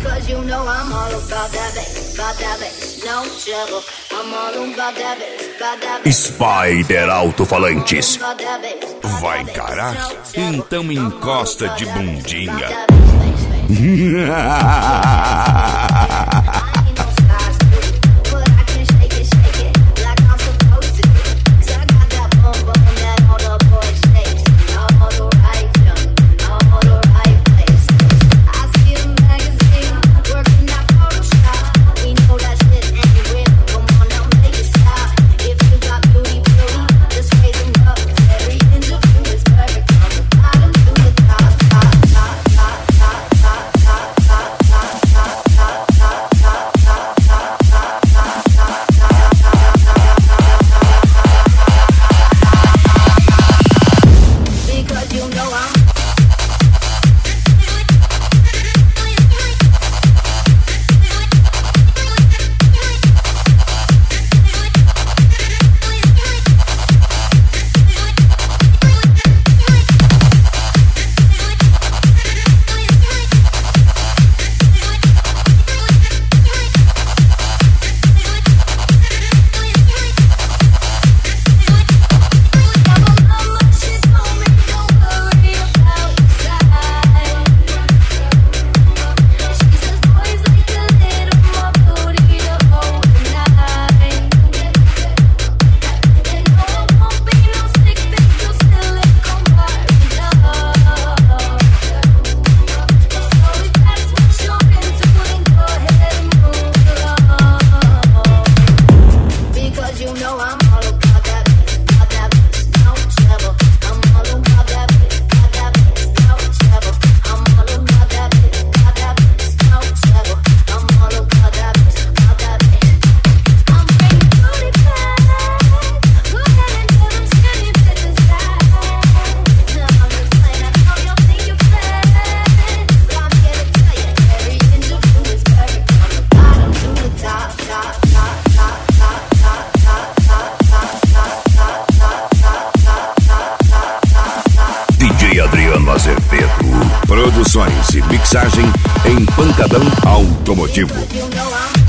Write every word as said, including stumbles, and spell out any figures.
Because you know I'm all about that bass, about that bass, no trouble. I'm all about that bass, about that bass. Spider Alto-Falantes. Vai encarar? Então encosta de bundinha. Azevedo. Produções e mixagem em Pancadão Automotivo.